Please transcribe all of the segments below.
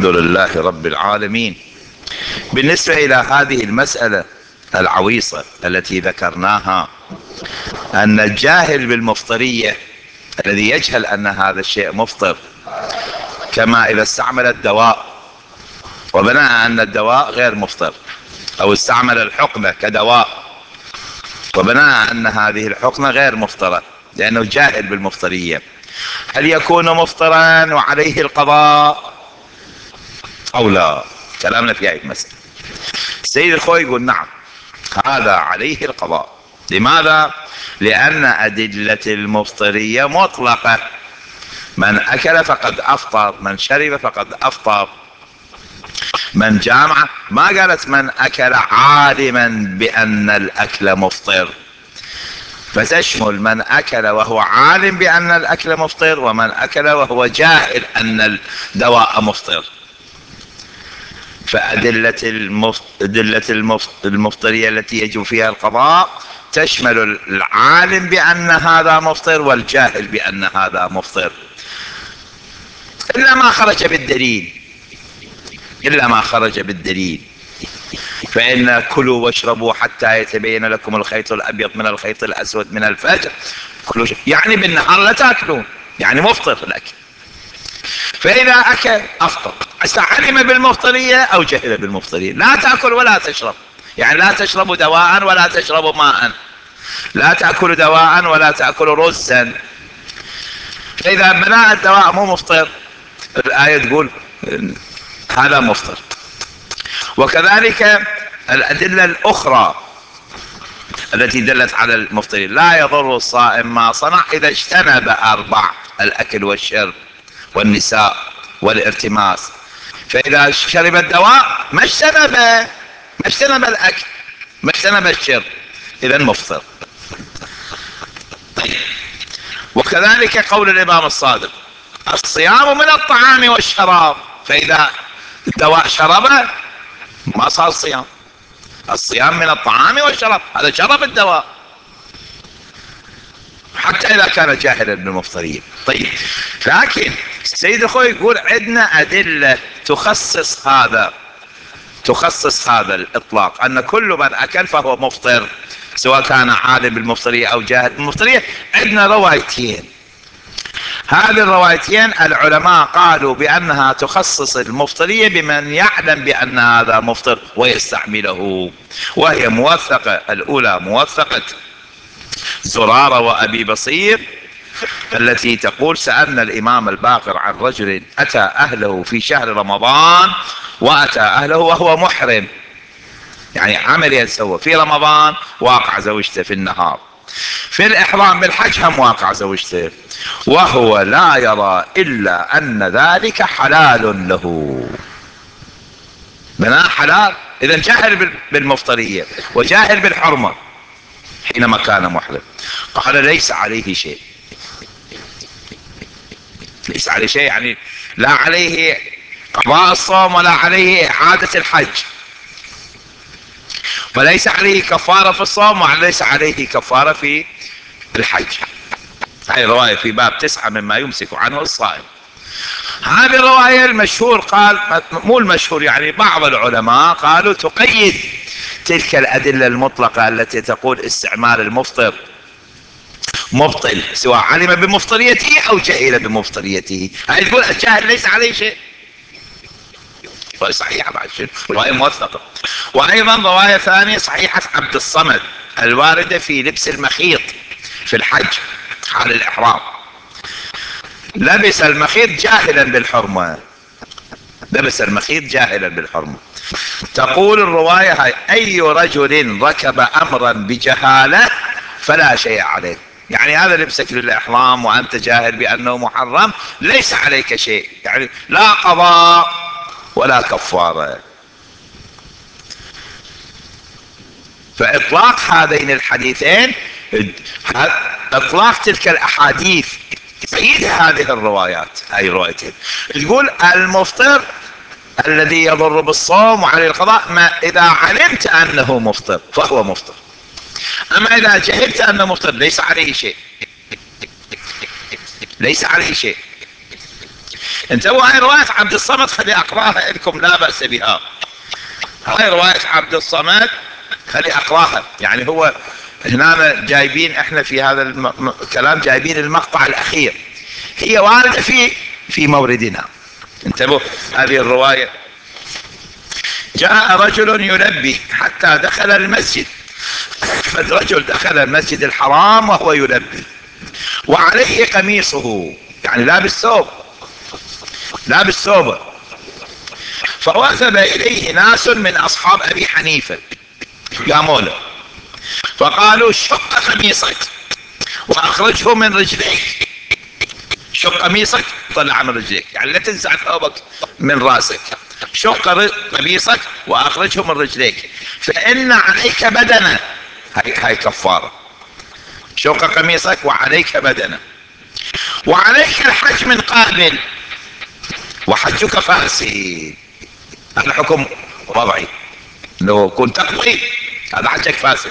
الحمد لله رب العالمين. بالنسبة إلى هذه المسألة العويصة التي ذكرناها، أن الجاهل بالمفطرية الذي يجهل أن هذا الشيء مفطر، كما إذا استعمل الدواء وبنى أن الدواء غير مفطر، أو استعمل الحقنة كدواء وبنى أن هذه الحقنة غير مفطرة لأنه جاهل بالمفطرية، هل يكون مفطرا وعليه القضاء أو لا؟ كلامنا في هذه المسألة. السيد الخوي يقول نعم، هذا عليه القضاء. لماذا؟ لأن أدلة المفطرية مطلقة، من أكل فقد أفطر، من شرب فقد أفطر، من جامع، ما قالت من أكل عالما بأن الأكل مفطر، فتشمل من أكل وهو عالم بأن الأكل مفطر، ومن أكل وهو جاهل أن الدواء مفطر. فأدلة المفطرية التي يجب فيها القضاء تشمل العالم بأن هذا مفطر والجاهل بأن هذا مفطر، إلا ما خرج بالدليل. فإن كلوا واشربوا حتى يتبين لكم الخيط الأبيض من الخيط الأسود من الفجر، كلوا يعني بالنهار لا تأكلون، يعني مفطر الأكل. فإذا أكل أفطر، علم بالمفطرية أو جهل بالمفطرية. لا تأكل ولا تشرب، يعني لا تشربوا دواء ولا تشربوا ماء، لا تأكلوا دواء ولا تأكلوا رزا. فإذا بناء الدواء مو مفطر، الآية تقول هذا مفطر. وكذلك الأدلة الأخرى التي دلت على المفطرين، لا يضر الصائم ما صنع إذا اجتنب 4: الأكل والشرب والنساء والارتماس. فإذا شرب الدواء ما اجتنب الأكل، ما اجتنب الشرب، إذا مفطر. وكذلك قول الإمام الصادق: الصيام من الطعام والشراب. فإذا الدواء شربه ما صار صيام. الصيام من الطعام والشراب، هذا شرب الدواء حتى إذا كان جاهلا بالمفطرية. طيب، لكن السيد الخوي يقول عندنا أدلة تخصص هذا الإطلاق، أن كل من أكل فهو مفطر، سواء كان عالم بالمفطرية أو جاهل بالمفطرية. عندنا روايتين، هذه الروايتين العلماء قالوا بأنها تخصص المفطرية بمن يعلم بأن هذا مفطر ويستعمله، وهي موثقة. الأولى موثقة زرارة وأبي بصير التي تقول: سألنا الإمام الباقر عن رجل أتى أهله في شهر رمضان وأتى أهله وهو محرم، يعني عمل يسوى في رمضان واقع زوجته في النهار، في الإحرام بالحج هم واقع زوجته، وهو لا يرى إلا أن ذلك حلال له. بناء حلال، إذا جاهل بالمفطرية وجاهل بالحرمة حينما كان محرم. قال: ليس عليه شيء. ليس عليه شيء يعني لا عليه قضاء الصوم ولا عليه إعادة الحج، فليس عليه كفارة في الصوم وليس عليه كفارة في الحج. هذه الرواية في باب 9 مما يمسك عنه الصائم. هذه الرواية المشهور، قال مو المشهور، يعني بعض العلماء قالوا تقيد تلك الأدلة المطلقة التي تقول استعمال المفطر مبطل سواء علم بمفطريته أو جهل بمفطريته. هذه تقول الجاهل ليس عليه شيء، صحيحة بعد شيء، رواية موثقة. وأيضا رواية ثانية صحيحة عبد الصمد الواردة في لبس المخيط في الحج حال الإحرام، لبس المخيط جاهلا بالحرمة، لبس المخيط جاهلا بالحرمة. تقول الرواية هاي: أي رجل ركب أمرا بجهالة فلا شيء عليه. يعني هذا لبسك للإحرام وأنت جاهل بأنه محرم، ليس عليك شيء، يعني لا قضاء ولا كفارة. فإطلاق هذين الحديثين، إطلاق تلك الأحاديث تأييد هذه الروايات، هاي الروايتين تقول المفطر الذي يضر بالصوم وعليه القضاء ما إذا علمت أنه مفطر فهو مفطر، أما إذا جهلت أنه مفطر ليس عليه شيء، ليس عليه شيء. انتبهوا، هاي رواية عبد الصمد، خلي اقراها لكم لا بأس بها. هاي رواية عبد الصمد خلي اقراها. يعني هو هنا جايبين احنا في هذا الكلام جايبين المقطع الاخير، هي واردة في موردنا. انتبهوا هذه الرواية: جاء رجل يلبي حتى دخل المسجد. فالرجل دخل المسجد الحرام وهو يلبي وعليه قميصه، يعني لابس ثوبه. فوثب اليه ناس من اصحاب ابي حنيفة قاموا له فقالوا: شق قميصك واخرجه من رجليك. شق قميصك، طلع من رجليك، يعني لا تنزع ثوبك من راسك. شق قميصك واخرجه من رجليك فان عليك بدنه. هاي كفارة. شق قميصك وعليك بدنه، وعليك الحج من قابل وحجك فاسد. هذا حكم وضعي، لو كنت تقضي هذا حجك فاسد.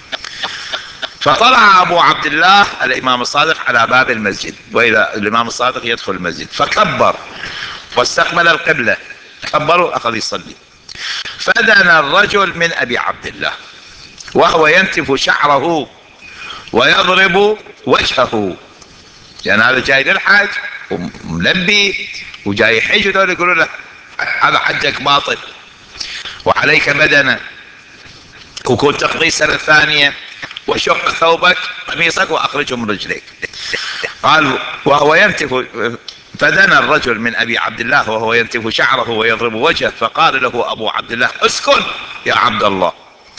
فطلع ابو عبد الله الامام الصادق على باب المسجد، واذا الامام الصادق يدخل المسجد فكبر واستقبل القبلة، كبر واخذ يصلي. فدنا الرجل من ابي عبد الله وهو ينتف شعره ويضرب وجهه، يعني هذا جاي للحج وملبي وجاي يحج، ودول يقولوا له هذا حجك باطل وعليك بدنه وكنت تقضي سنة ثانية، وشق ثوبك قميصك واخرجه من رجليك. قال وهو ينتف. فدنا الرجل من ابي عبد الله وهو ينتف شعره ويضرب وجهه، فقال له ابو عبد الله: اسكن يا عبد الله.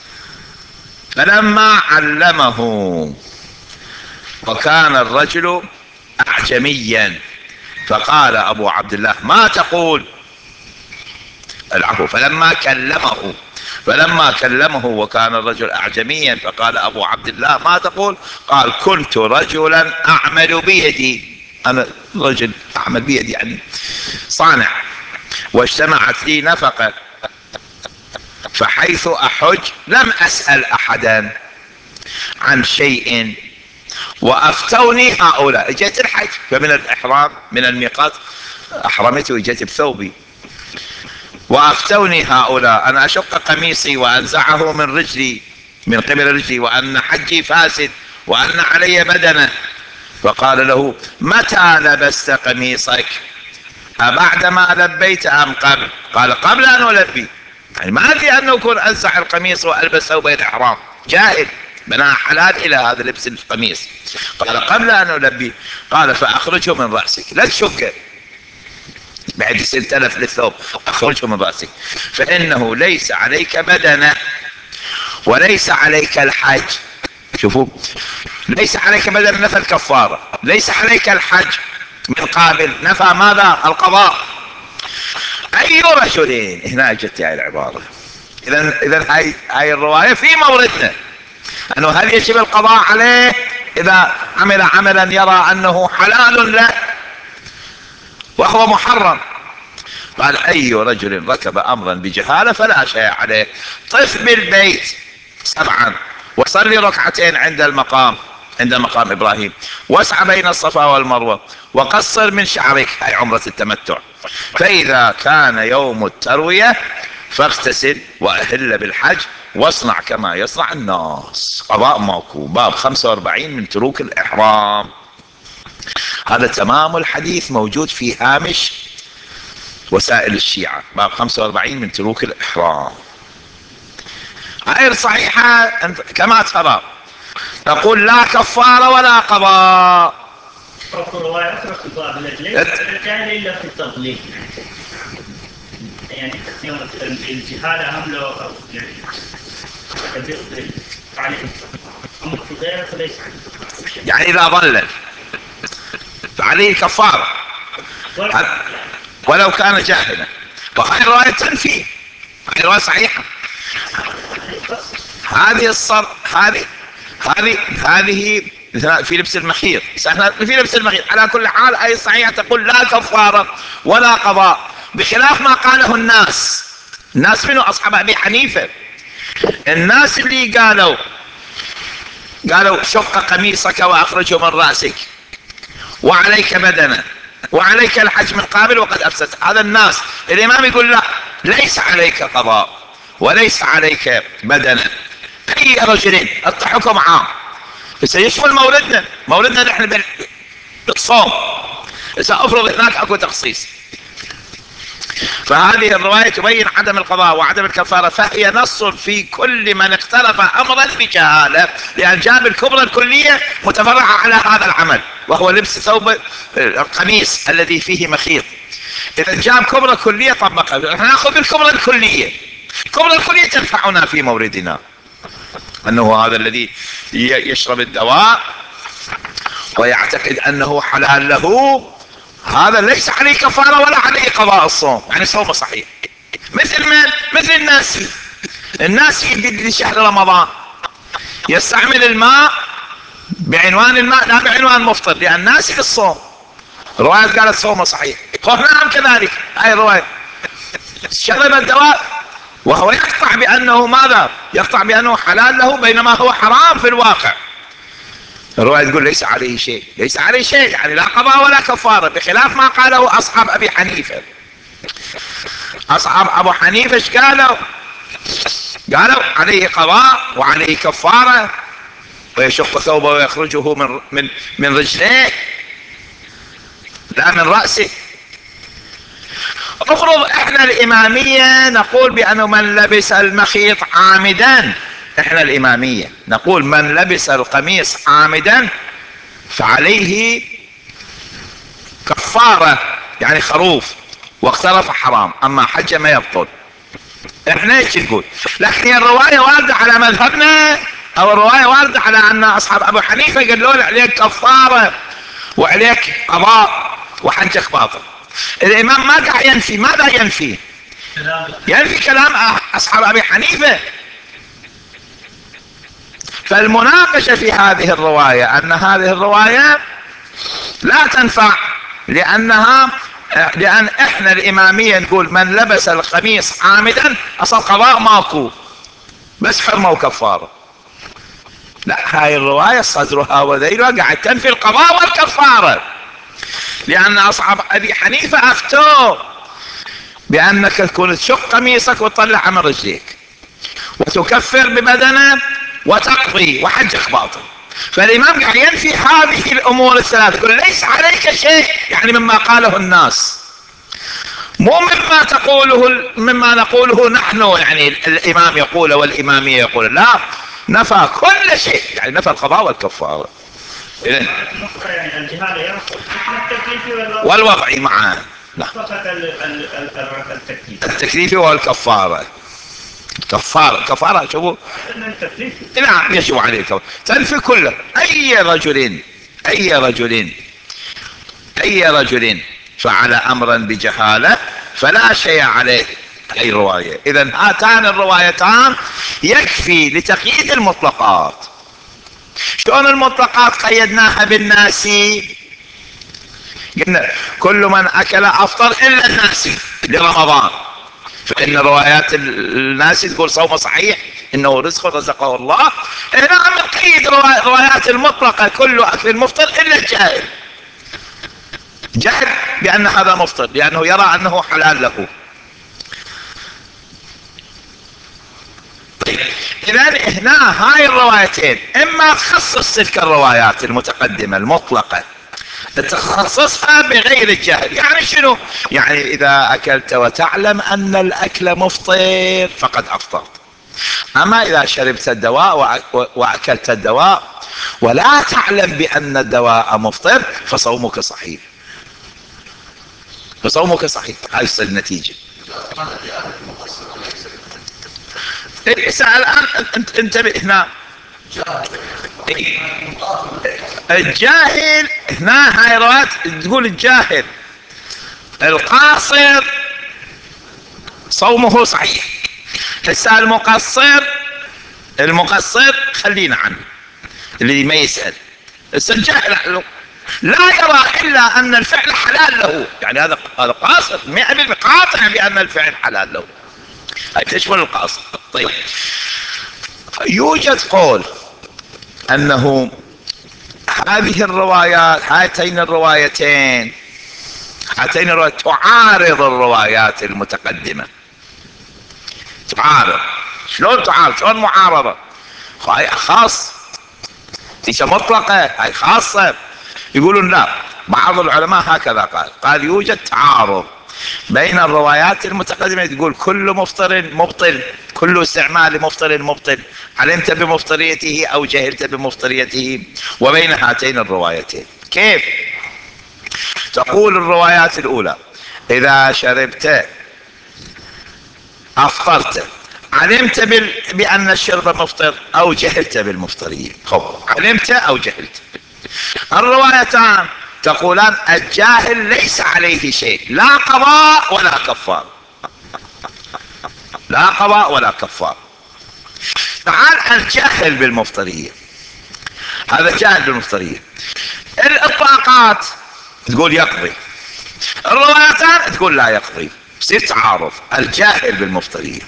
فلما علمه، وكان الرجل اعجميا، فقال ابو عبد الله: ما تقول؟ العفو، فلما كلمه وكان الرجل اعجميا، فقال ابو عبد الله: ما تقول؟ قال: كنت رجلا اعمل بيدي، انا رجل اعمل بيدي يعني صانع، واجتمعت لي نفقة، فحيث احج لم اسأل احدا عن شيء وافتوني هؤلاء. اجيت الحج، فمن الاحرام من الميقات احرمت واجيت بثوبي، وافتوني هؤلاء ان اشق قميصي وانزعه من رجلي من قبل رجلي، وان حجي فاسد وان علي بدنه. فقال له: متى لبست قميصك؟ أبعدما لبيت ام قبل؟ قال: قبل ان البي. يعني ما ادري انه يكون انزع القميص والبس ثوب الاحرام، جاهل بناء حلال الى هذا لبس القميص. قال: قبل ان البي. قال: فاخرجه من راسك، لا تشكه بعد تلف للثوب، اخرجه من راسك، فانه ليس عليك بدنه وليس عليك الحج. شوفوا، ليس عليك بدنه نفى الكفاره، ليس عليك الحج من قابل نفى ماذا؟ القضاء. اي رجل، هنا اجت هاي العباره. اذا هاي الروايه في موردنا، انه هل يجب القضاء عليه اذا عمل عملا يرى انه حلال له وهو محرم. قال: اي رجل ركب امرا بجهالة فلا شيء عليه. طف بالبيت 7 وصلي ركعتين عند مقام ابراهيم، واسعى بين الصفا والمروة، وقصر من شعرك، هاي عمرة التمتع. فاذا كان يوم التروية فاغتسل واهل بالحج واصنع كما يصنع الناس. قضاء ماكو. باب 45 من تروك الاحرام. هذا تمام الحديث موجود في هامش وسائل الشيعة، باب 45 من تروك الإحرام. غير صحيحة كما ترى، تقول لا كفارة ولا قضاء. رواية أخرى في باب الجهل إلا في التضليل، يعني الجهالة عمله يعني أمر في غيره فليس، يعني إذا ضلل فعليه كفارة ولو كان جاهلا. وهذه الرواية تنفي، هذه الرواية صحيحة. هذه في لبس المخيط، في لبس المخيط. على كل حال أي صحيحة تقول لا كفارة ولا قضاء، بخلاف ما قاله الناس منه أصحاب أبي حنيفة. الناس اللي قالوا شق قميصك وأخرجه من رأسك وعليك بدنه، وعليك الحج من قابل وقد أفسدت. هذا الناس. الإمام يقول لا، ليس عليك قضاء وليس عليك بدنة. أي رجلين الحكم عام سيشمل مولدنا نحن بالصوم. سأفرض هناك أكو تخصيص. فهذه الرواية تبين عدم القضاء وعدم الكفارة، فهي نص في كل من اقترف أمرا بجهالة، لأن جاب الكبرى الكلية متفرعة على هذا العمل، وهو لبس ثوب القميص الذي فيه مخيط. إذا جاب كبرى كلية طبقها، نأخذ بالكبرى الكلية. الكبرى الكلية تنفعنا في موردنا، أنه هذا الذي يشرب الدواء ويعتقد أنه حلال له، هذا ليس عليه كفارة ولا عليه قضاء الصوم، يعني صومه صحيح. مثل من؟ مثل الناس في شهر رمضان يستعمل الماء بعنوان الماء لا بعنوان مفطر، لأن ناسي الصوم. رواية قالت صومه صحيح. نعم كذلك هاي الرواية. شرب الدواء وهو يقطع بأنه ماذا؟ يقطع بأنه حلال له بينما هو حرام في الواقع. الرواية تقول ليس عليه شيء، ليس عليه شيء، يعني لا قضاء ولا كفارة، بخلاف ما قاله أصحاب أبي حنيفة. أصحاب أبو حنيفة ايش قالوا؟ قالوا عليه قضاء وعليه كفارة، ويشق ثوبه ويخرجه من رجليه لا من رأسه. افرض احنا الإمامية نقول بأنه من لبس المخيط عامدا، احنا الإمامية نقول من لبس القميص عامدا فعليه كفارة، يعني خروف، واقترف حرام، اما حج ما يبطل. احنا ايش نقول؟ لكن الرواية واردة على مذهبنا، او الرواية واردة على ان اصحاب ابو حنيفة قالوا له عليك كفارة وعليك قضاء وحجك باطل. الامام ما قاعد ينفي. ماذا ينفي؟ ينفي كلام اصحاب ابي حنيفة. فالمناقشة في هذه الرواية ان هذه الرواية لا تنفع، لان احنا الامامية نقول من لبس القميص عامدا اصل قضاء ماكو، بس حرمة وكفارة. لا، هاي الرواية صدرها وذيلها قاعد تنفي القضاء والكفارة، لان اصحاب ابي حنيفة افتوا بانك تكون تشق قميصك وتطلع من رجليك وتكفر ببدنه وتقضي وحجك باطل. فالامام قاعد ينفي هذه الامور الثلاث، يقول ليس عليك شيء، يعني مما قاله الناس، مو مما نقوله نحن، يعني الامام يقول والامامية يقول، لا، نفى كل شيء، يعني نفى القضاء والكفارة. يعني الجهالة يرفض والوضع معه. لا، فقط التكليف والكفارة. كفارة شوفوا، نعم يجب عليه الكفارة، تنفي كله. أي رجل فعل أمرا بجهالة فلا شيء عليه. أي رواية. إذن هاتان الروايتان يكفي لتقييد المطلقات. شلون المطلقات قيدناها بالناسي؟ قلنا كل من أكل أفطر إلا الناسي لرمضان، فإن روايات الناسي تقول صوم صحيح إنه رزق رزقه الله. هنا نقيد روايات المطلقة كل أكل المفطر إلا الجاهل. جهل بأن هذا مفطر لأنه يرى أنه حلال له. طيب، إذن هنا هاي الروايتين إما تخصص تلك الروايات المتقدمة المطلقة، تخصصها بغير الجهل. يعني شنو؟ يعني إذا أكلت وتعلم أن الأكل مفطر فقد أفطرت. أما إذا شربت الدواء وأكلت الدواء ولا تعلم بأن الدواء مفطر فصومك صحيح. هاي النتيجة. الآن انتبه هنا. الجاهل هنا هاي روايات تقول الجاهل القاصر صومه صحيح. هسه المقصر خلينا عنه، اللي ما يسأل. هسه الجاهل لا يرى إلا أن الفعل حلال له، يعني هذا قاصر 100% قاطع بأن الفعل حلال له. هاي تشمل القاصر. طيب، يوجد قول أنه هاتين الروايتين هاتين الروايات تعارض الروايات المتقدمة. تعارض. شلون تعارض؟ شلون معارضة؟ هاي خاص، ليس مطلقة، هاي خاصة. يقولون لا، بعض العلماء هكذا قال يوجد تعارض بين الروايات المتقدمة، تقول كل مفطر مبطل، كل استعمال مفطر مبطل، علمت بمفطريته أو جهلت بمفطريته، وبين هاتين الروايتين. كيف؟ تقول الروايات الأولى إذا شربت أفطرت، علمت بأن الشرب مفطر أو جهلت بالمفطرية. علمت أو جهلت. الروايتان تقولان الجاهل ليس عليه شيء، لا قضاء ولا كفار، لا قضاء ولا كفار. تعال الجاهل بالمفطرية، هذا جاهل بالمفطرية. الإطلاقات تقول يقضي، الروايتان تقول لا يقضي، يصير تعارض. الجاهل بالمفطرية،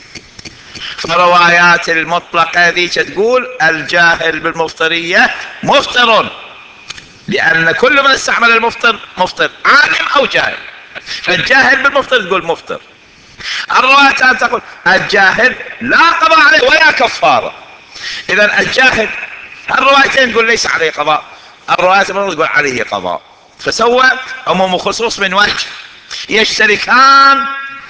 فروايات المطلقة ذيك تقول الجاهل بالمفطرية مفطر، لأن كل من استعمل المفطر مفطر، عالم أو جاهل. فالجاهل بالمفطر تقول مفطر. الروايتان تقول الجاهل لا قضاء عليه ولا كفارة. إذا الجاهل، الروايتين تقول ليس عليه قضاء، الروايات تقول عليه قضاء. فسوى عموم وخصوص من وجه، يشتركان،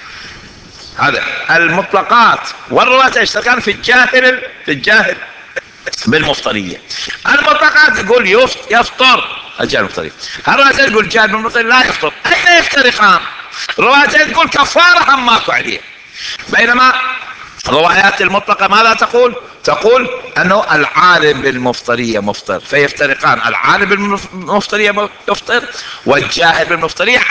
هذا المطلقات والروايات يشتركان في الجاهل بالمفطرية. المطلقات تقول يفطر الجاهل بالمفطرية، الروايتين تقول الجاهل بالمفطرية لا يفطر. أين يفترقان؟ الروايتين تقول كفارة هم ماكو عليه، بينما الروايات المطلقة ماذا تقول؟ تقول أنه العالم بالمفطرية مفطر، فيفترقان. العالم بالمفطرية يفطر، والجاهل بالمفطرية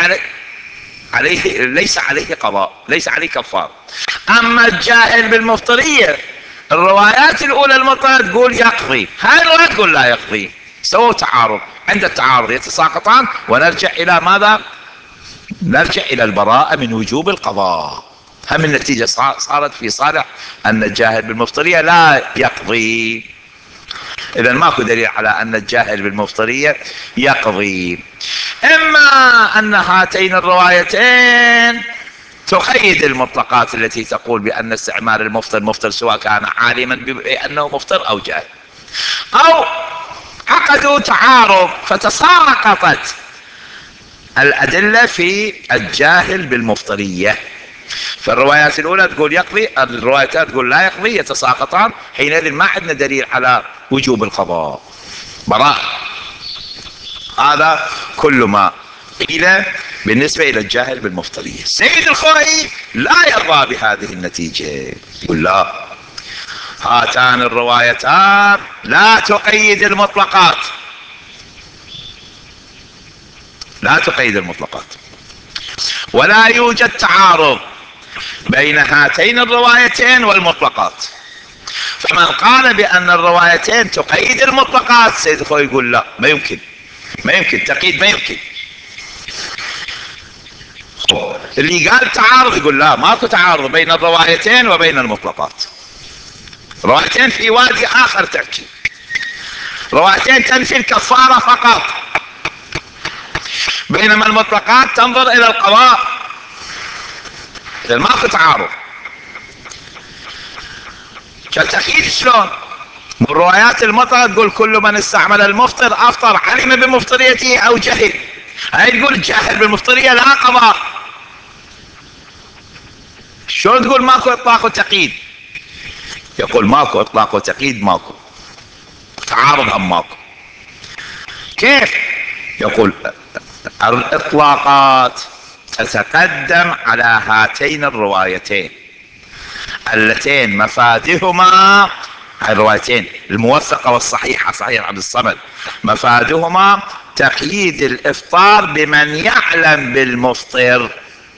عليه ليس عليه قضاء، ليس عليه كفار. أما الجاهل بالمفطرية الروايات الأولى المطلقة تقول يقضي، هاي الرواية تقول لا يقضي. سووا تعارض، عند التعارض يتساقطان، ونرجع إلى ماذا؟ نرجع إلى البراءة من وجوب القضاء. هم النتيجة صارت في صالح أن الجاهل بالمفطرية لا يقضي. إذا ماكو دليل على أن الجاهل بالمفطرية يقضي. إما أن هاتين الروايتين تقيد المطلقات التي تقول بأن استعمال المفطر مفطر سواء كان عالما بأنه مفطر أو جاهل، أو عقدوا تعارض فتساقطت الأدلة في الجاهل بالمفطرية. فالروايات الأولى تقول يقضي، الروايتان تقول لا يقضي، يتساقطان. حينئذ ما عندنا دليل على وجوب القضاء، براء. هذا كل ما قيل بالنسبة إلى الجاهل بالمفطرية. سيد الخوئي لا يرضى بهذه النتيجة، يقول لا، هاتان الروايتان لا تقيد المطلقات، لا تقيد المطلقات، ولا يوجد تعارض بين هاتين الروايتين والمطلقات. فمن قال بأن الروايتين تقيد المطلقات، سيد الخوئي يقول لا، ما يمكن، ما يمكن تقييد، ما يمكن. اللي قال تعارض يقول لا، ماكو تعارض بين الروايتين وبين المطلقات. روايتين في وادي آخر تحكي، روايتين تنفي الكفارة فقط، بينما المطلقات تنظر إلى القضاء. إذا ماكو تعارض. كالتأكيد شلون؟ والروايات المطلقة تقول كل من استعمل المفطر أفطر، علم بمفطريته أو جهل. هاي تقول الجاهل بالمفطرية لا قضاء. شلون تقول ماكو إطلاق وتقييد؟ يقول ماكو إطلاق وتقييد، ماكو تعارض، هم ماكو. كيف؟ يقول الإطلاقات تتقدم على هاتين الروايتين اللتين مفادهما، الروايتين الموثقة والصحيحة، صحيح عبد الصمد، مفادهما تقييد الإفطار بمن يعلم بالمفطر.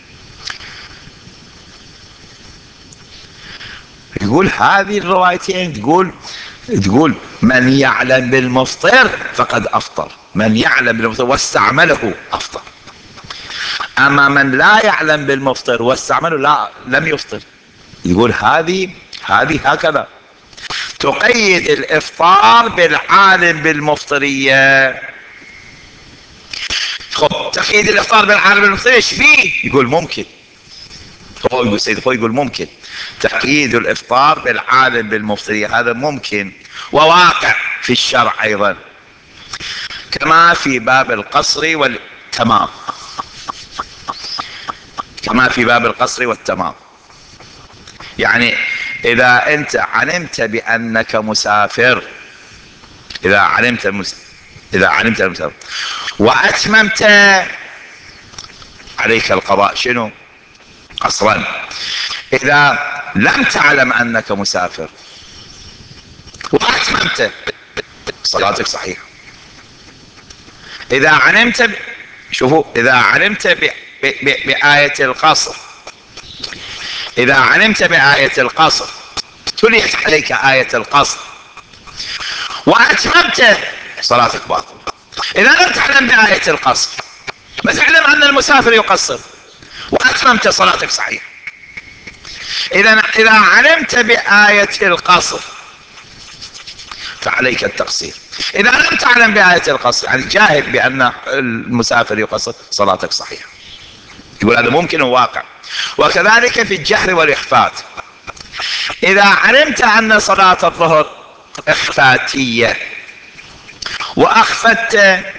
يقول هذه الروايتين تقول من يعلم بالمفطر فقد أفطر، من يعلم بالمفطر واستعمله أفطر. أما من لا يعلم بالمفطر واستعمله لا، لم يفطر. يقول هذه هكذا تقيد الإفطار بالعالم بالمفطرية. خب تقييد الافطار بالعالم المفطري ايش فيه؟ يقول ممكن. هو يقول سيد اخوي يقول ممكن تقييد الافطار بالعالم بالمفطرية، هذا ممكن وواقع في الشرع ايضا، كما في باب القصر والتمام. كما في باب القصر والتمام. يعني اذا انت علمت بانك مسافر، اذا علمت المسافر واتممت، عليك القضاء شنو؟ قصرا. اذا لم تعلم انك مسافر واتممت، صلاتك صحيحة. اذا علمت شوفوا، اذا علمت بآية القصر، اذا علمت بآية القصر، تليت عليك آية القصر واتممت، صلاتك باطلة. اذا لم تعلم بآية القصر، ما تعلم ان المسافر يقصر واتممت، صلاتك صحيحة. اذا علمت بآية القصر فعليك التقصير. اذا لم تعلم بآية القصر، يعني جاهل بان المسافر يقصر، صلاتك صحيحة. يقول هذا ممكن وواقع. وكذلك في الجهر والإخفات، اذا علمت ان صلاة الظهر اخفاتية واخفت،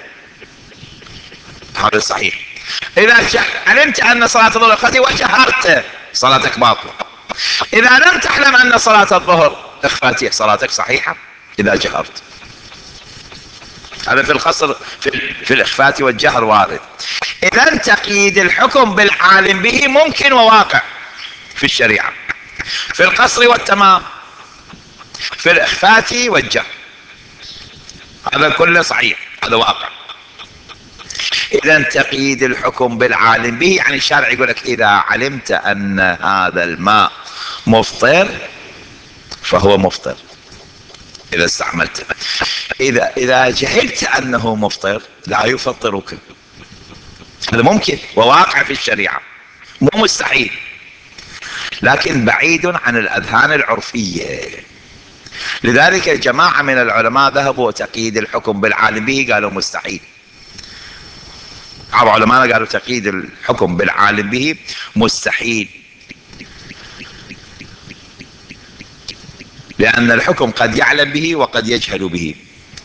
هذا صحيح. اذا علمت ان صلاة الظهر اخفاتية وجهرت، صلاتك باطلة. اذا لم تعلم ان صلاة الظهر اخفاتية، صلاتك صحيحة اذا جهرت. هذا في القصر في الاخفات والجهر وارد. اذا تقييد الحكم بالعالم به ممكن وواقع في الشريعة، في القصر والتمام، في الاخفات والجهر، هذا كله صحيح، هذا واقع. اذا تقييد الحكم بالعالم به، يعني الشارع يقول لك اذا علمت ان هذا الماء مفطر فهو مفطر اذا استعملته. اذا جهلت انه مفطر لا يفطرك. هذا ممكن وواقع في الشريعة، مو مستحيل، لكن بعيد عن الاذهان العرفية. لذلك جماعة من العلماء ذهبوا تقييد الحكم بالعالم به، قالوا مستحيل. بعض العلماء قالوا تقييد الحكم بالعالم به مستحيل، لأن الحكم قد يعلم به وقد يجهل به.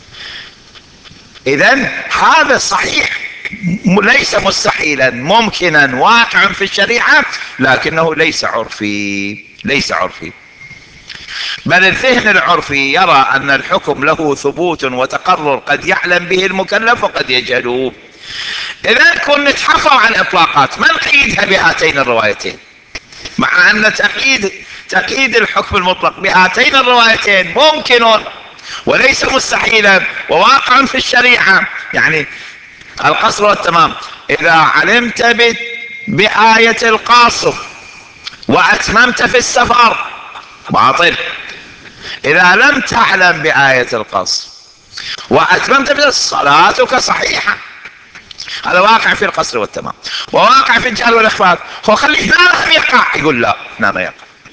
إذن هذا صحيح، ليس مستحيلا، ممكنا واقعا في الشريعة، لكنه ليس عرفي، ليس عرفي. بل الذهن العرفي يرى أن الحكم له ثبوت وتقرر قد يعلم به المكلف وقد يجهله. إذا كنا نتحفظ عن إطلاقات، ما نقيدها بهاتين الروايتين، مع أن تقييد الحكم المطلق بهاتين الروايتين ممكن وليس مستحيلا وواقع في الشريعة. يعني القصر والتمام، إذا علمت بآية القاصر وأتممت في السفر باطل. إذا لم تعلم بآية القصر وأتممت في صلاتك صحيحة. هذا واقع في القصر والتمام، وواقع في الجهل والإخفاء. هو خليه نام يقع، يقول لا نام يقع.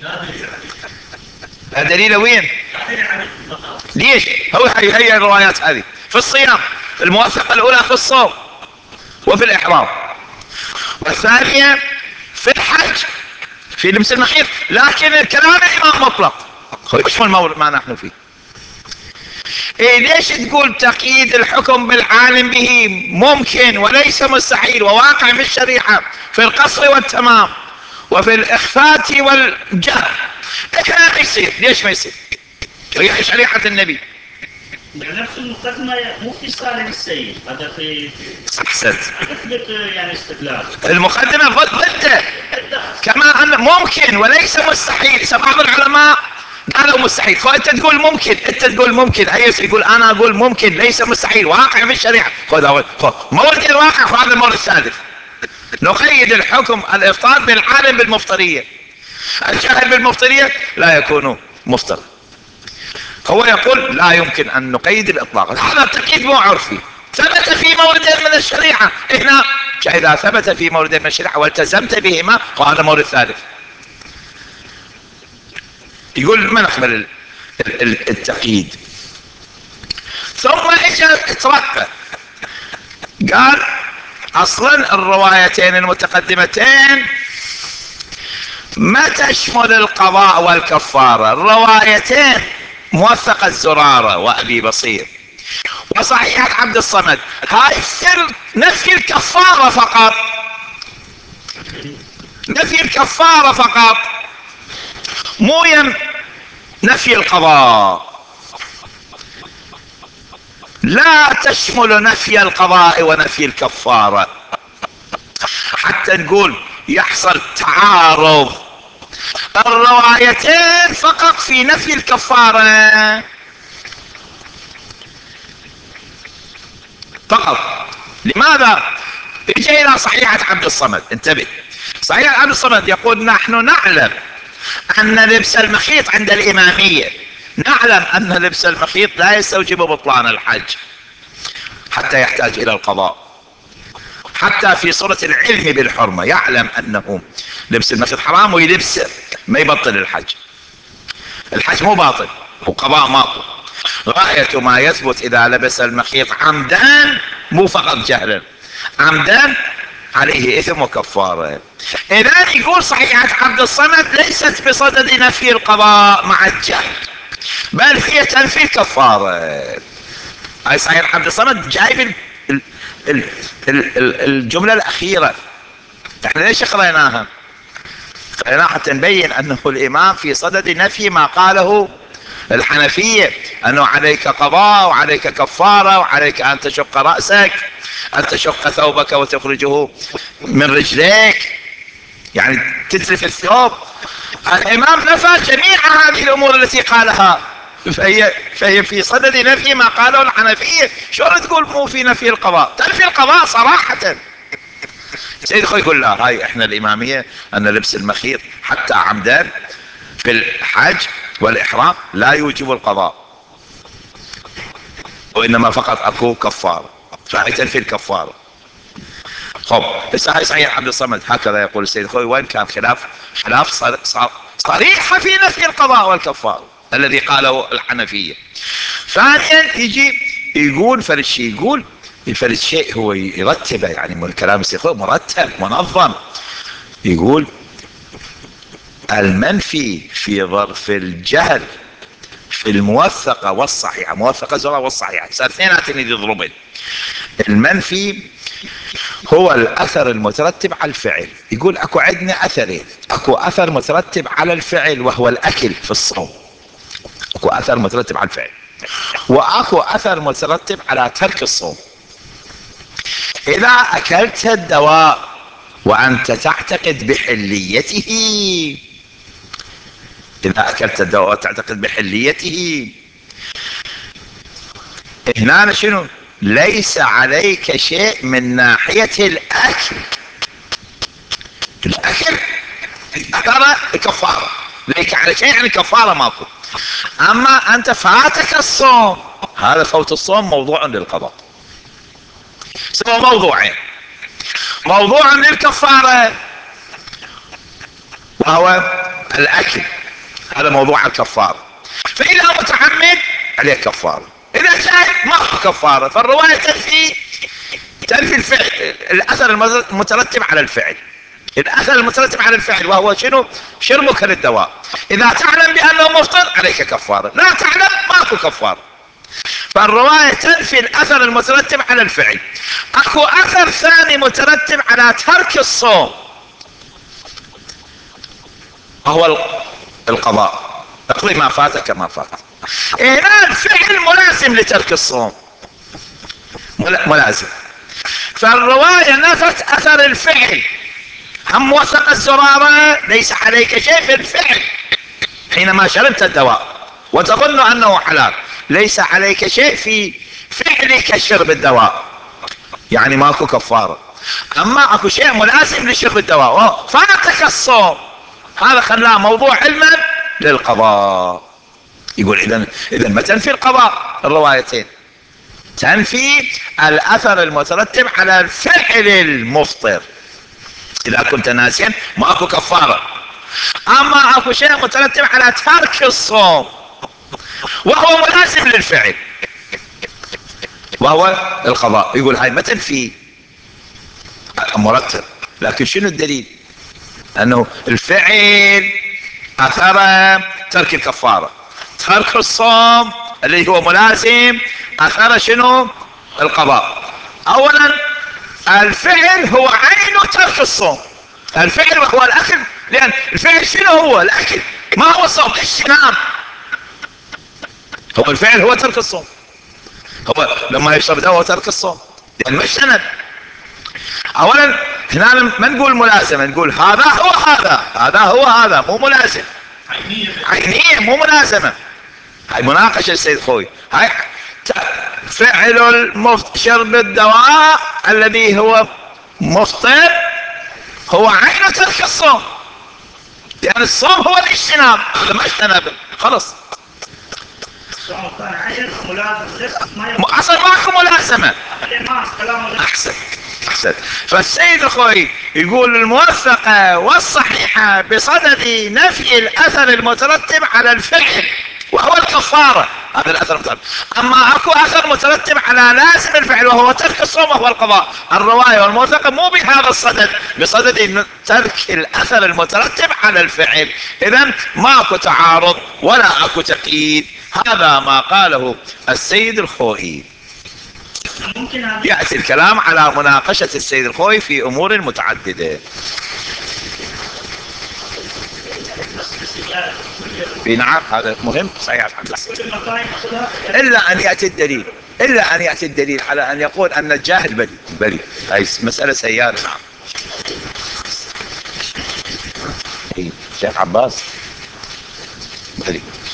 الدليل وين؟ ليش؟ هي الروايات هذه في الصيام، الموافقة الأولى في الصوم وفي الإحرام، والثانية في الحج في لبس المخيط. لكن الكلام الإمام مطلق، يشمل ما نحن فيه. إيه ليش تقول تقييد الحكم بالعالم به ممكن وليس مستحيل وواقع في الشريعة، في القصر والتمام وفي الإخفات والجهر؟ إحنا ما يصير، ليش ما يصير؟ هي شريعة النبي. نفس المقدمة مفتي صالح السيد، هذا في أحسنت. يثبت يعني استدلال المقدمة ضده، كما أن ممكن وليس مستحيل. بعض العلماء قالوا مستحيل، فأنت تقول ممكن، أنت تقول ممكن، عيسى يقول أنا أقول ممكن ليس مستحيل واقع في الشريعة. خذ مورد الواقع، وهذا المورد الثالث. نقيد الحكم الإفطار بالعالم بالمفطرية، الجاهل بالمفطرية لا يكون مفطر. هو يقول لا يمكن أن نقيد الإطلاق، هذا التقييد مو عرفي، ثبت في مورد من الشريعة. هنا إذا ثبت في مورد من الشريعة والتزمت بهما، وهذا مورد ثالث. يقول ما نقبل التقييد. ثم اجى ترقى قال اصلا الروايتين المتقدمتين ما تشمل القضاء والكفارة. الروايتين موثقة الزرارة وابي بصير وصحيحة عبد الصمد هاي نفي الكفارة فقط، نفي الكفارة فقط، مو نفي القضاء، لا تشمل نفي القضاء ونفي الكفارة. حتى نقول يحصل تعارض الروايتين فقط في نفي الكفارة فقط. لماذا؟ اجي الى صحيحة عبد الصمد، انتبه، صحيحة عبد الصمد يقول نحن نعلم ان لبس المخيط عند الامامية، نعلم ان لبس المخيط لا يستوجب بطلان الحج حتى يحتاج الى القضاء، حتى في صورة العلم بالحرمة يعلم انه لبس المخيط حرام ويلبسه ما يبطل الحج، الحج مو باطل وقضاء ماكو. غاية ما يثبت اذا لبس المخيط عمدا مو فقط جهلا، عمدا عليه اثم وكفارة. اذا يقول صحيحة عبد الصمد ليست بصدد نفي القضاء مع الجهل بل هي تنفي الكفارة. هاي صحيح عبد الصمد جايب الجملة الاخيرة، احنا ليش قريناها؟ قريناها حتى نبين انه الامام في صدد نفي ما قاله الحنفية انه عليك قضاء وعليك كفارة وعليك ان تشق رأسك، ان تشق ثوبك وتخرجه من رجليك، يعني تتلف الثوب. الامام نفى جميع هذه الامور التي قالها، فهي في صدد نفي ما قاله الحنفية. شلون تقول مو في نفي القضاء؟ تنفي القضاء صراحة. سيد خوي يقول لا، هاي احنا الامامية ان لبس المخيط حتى عمدا في الحج والاحرام لا يوجب القضاء وانما فقط اكو كفارة، فهي تنفي الكفارة. خب بس هاي صحيح عبد الصمد هكذا يقول السيد خوي، وين كان خلاف صريحة في نفي القضاء والكفارة الذي قاله الحنفية. ثانيا يجي يقول فرد شيء، يقول فرد شيء هو يرتبه، يعني من كلام السيد خوي مرتب منظم. يقول المنفي في ظرف الجهل في الموثقة والصحيحة، موثقة زرع والصحيحة صار اثنيناتين يضربن. المنفي هو الاثر المترتب على الفعل، يقول اكو عندنا اثرين، اكو اثر مترتب على الفعل وهو الاكل في الصوم، اكو اثر مترتب على الفعل، واكو اثر مترتب على ترك الصوم. اذا اكلت الدواء وانت تعتقد بحليته، اذا اكلت الدواء وتعتقد بحليته، هنا شنو؟ ليس عليك شيء من ناحية الاكل، الاكل ترى كفارة، ليك على شيء يعني كفارة ماكو. اما انت فاتك الصوم، هذا فوت الصوم موضوع للقضاء. سوى موضوعين، موضوع للكفارة وهو الاكل، هذا موضوع الكفارة. فاذا متعمد عليه كفارة، اذا جاهل ماكو كفارة. فالرواية تنفي الفعل، الاثر المترتب على الفعل، الاثر المترتب على الفعل وهو شنو؟ شربك للدواء. اذا تعلم بانه مفطر عليك كفارة، لا تعلم ماكو كفارة. فالرواية تنفي الاثر المترتب على الفعل. اكو اثر ثاني مترتب على ترك الصوم وهو القضاء، اقضي ما فاتك ما فات. هنا الفعل ملازم لترك الصوم، ملازم. فالرواية نفت اثر الفعل، هم وثق الزرارة ليس عليك شيء في الفعل حينما شربت الدواء وتظن انه حلال، ليس عليك شيء في فعلك شرب الدواء، يعني ماكو كفارة. اما اكو شيء ملازم لشرب الدواء فاتك الصوم، هذا خلاه موضوع علما للقضاء. يقول اذا ما تنفي القضاء الروايتين، تنفي الاثر المترتب على الفعل المفطر. اذا كنت ناسيا ماكو كفارة. اما اكو شيء مترتب على ترك الصوم وهو ملازم للفعل وهو القضاء، يقول هاي ما تنفي مرتب. لكن شنو الدليل؟ أنه الفعل أثر ترك الكفارة، ترك الصوم الذي هو ملازم أثر شنو؟ القضاء. أولا الفعل هو عين ترك الصوم، الفعل وهو الأكل، لأن الفعل شنو هو؟ الأكل، ما هو الصوم؟ اجتناب. هو الفعل هو ترك الصوم، هو لما يشرب دواء هو ترك الصوم لأن ما اجتنب. اولا هنا ما نقول ملازمة، نقول هذا هو هذا، هذا هو هذا، مو ملازم، عينية مو ملازمة. هاي مناقشة السيد خوي. هاي فعل شرب الدواء الذي هو مفطر هو عين ترك الصوم، لأن الصوم هو الاجتناب، هذا ما اجتنب خلص. اصلا ماكو ملازمة. احسن احسن. فالسيد الخوي يقول الموثقة والصحيحة بصدد نفي الاثر المترتب على الفعل وهو الكفارة، هذا الاثر المترتب. اما اكو اثر مترتب على لازم الفعل وهو ترك الصوم وهو القضاء، الرواية والموثقة مو بهذا الصدد، بصدد ترك الاثر المترتب على الفعل. اذا ماكو تعارض ولا اكو تقييد. هذا ما قاله السيد الخوئي. يأتي الكلام على مناقشة السيد الخوئي في أمور متعددة. نعم هذا مهم صحيح. إلا أن يأتي الدليل، إلا أن يأتي الدليل على أن يقول أن الجاهل بريء. هذه مسألة سيارة. نعم شيخ عباس بريء.